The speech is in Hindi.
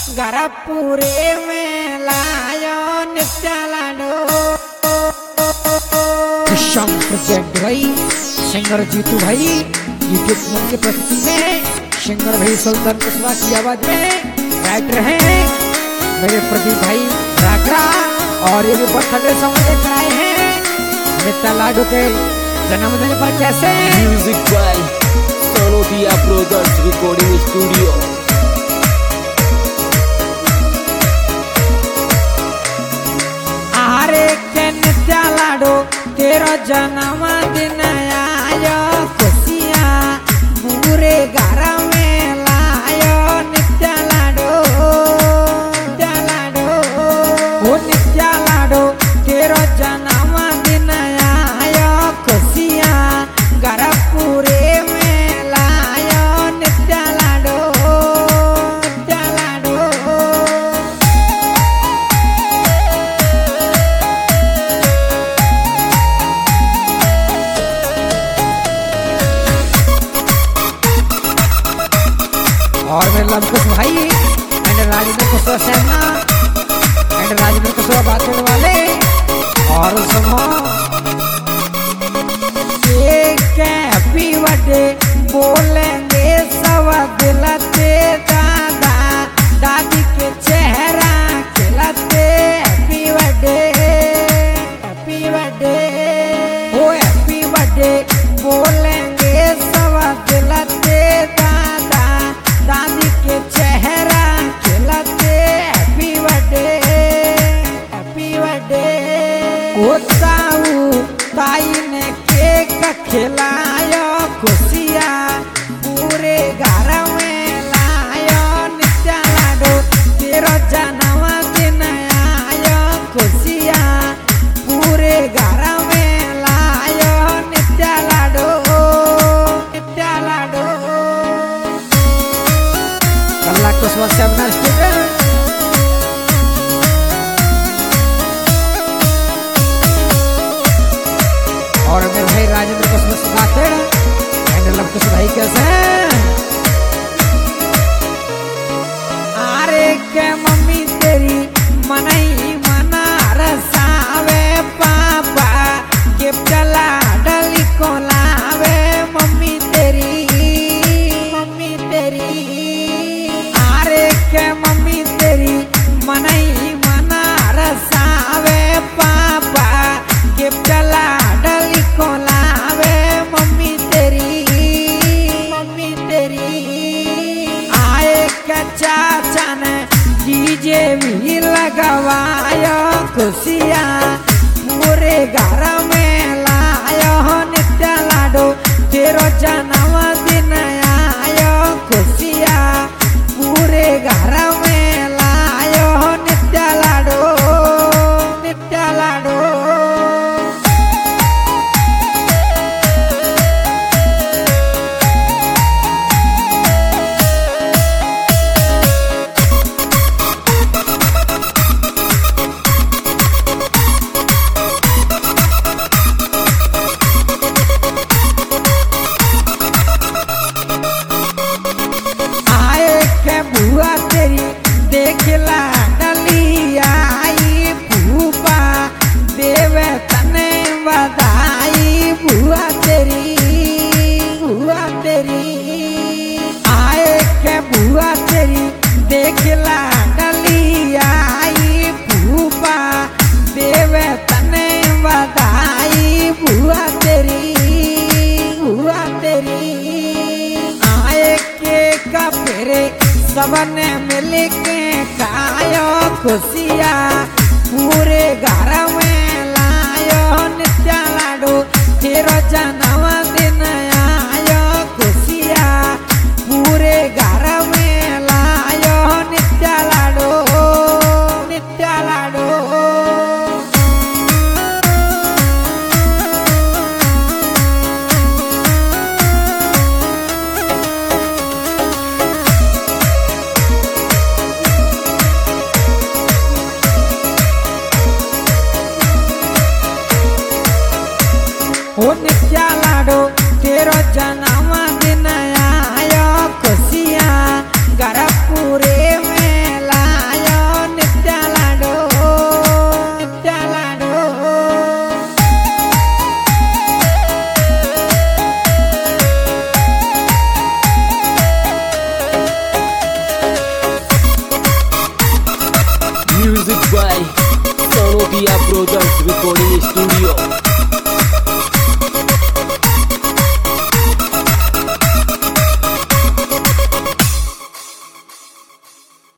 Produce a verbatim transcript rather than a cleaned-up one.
गरपुरे में लायो नित्या लाडो शंकर भाई सिंगर जीतू भाई यूट्यूब के प्रस्तुति में सिंगर भाई सुल्तान कुशवाहा की आवाज में राइटर हैं मेरे प्रदीप भाई राकरा और ये भी बर्थडे सॉन्ग लेकर आए हैं नित्या लाडो के जन्मदिन पर। कैसे music by Sonotia brothers recording studio. आरे के नित्या लाडो तेरा जन्मदिन आयो खुशियाँ पूरे घर में लायो नित्या लाडो नित्या लाडो ओ नित्या लाडो तेरा जन्मदिन आयो खुशियाँ घर पूरे में लायो नित्या लाडो नित्या लाडो। और मेरे लवकुश भाई एंड राजेंद्र कुशवाहा सेना एंड राजेंद्र कुशवाहा बातों वाले और सुनो एक हैप्पी बर्थडे बोलेंगे सब दिलते दादा दादी के चेहरा खिलाते हैप्पी बर्थडे हैप्पी बर्थडे ओ हैप्पी बर्थडे बोलेंगे सब दिलते दादा दादी के चेहरा खिलाते हैप्पी बर्थडे हैप्पी बर्थडे। ओ ताऊ ताई ने केक खिलायो खुशियाँ पूरे घर में लायो नित्या लाडो तेरा जन्मदिन आयो खुशियाँ पूरे घर में लायो नित्या लाडो नित्या लाडो। कल्ला कुशवाहा सेमिनार स्टूडेंट और मेरे भाई राजेंद्र कुशवाहा एंड लवकुश भाई कैसे हैं? आरे के मम्मी तेरी मनई मना रसावे पापा गिफ्ट लाडली को लावे मम्मी तेरी मम्मी तेरी आरे के मम्मी तेरी मनई मना रसावे पापा गिफ्ट लाडली को लावे मम्मी तेरी मम्मी तेरी। आए के चाचा ने डीजे भी लगवायो खुशियाँ पूरे घर में लायो नित्या लाडो तेरो जन्मदिन आयो खुशियाँ पूरे घर में लायो नित्या लाडो नित्या लाडो। बुआ तेरी देखला डली आई भूपा देवे तने बधाई बुआ तेरी बुआ तेरी आए के बुआ तेरी देखला डली आई भूपा देवे तने बधाई बुआ तेरी बुआ तेरी। आए के कपड़े सबने मिल के खायो खुशियाँ पूरे घर में लायो नित्या लाडो तेरा जन्मदिन आयो खुशियाँ पूरे घर में लायो नित्या लाडो नित्या लाडो। ओ नित्या लाडो दिया ब्रोदर्स रिकॉर्डिंग स्टूडियो।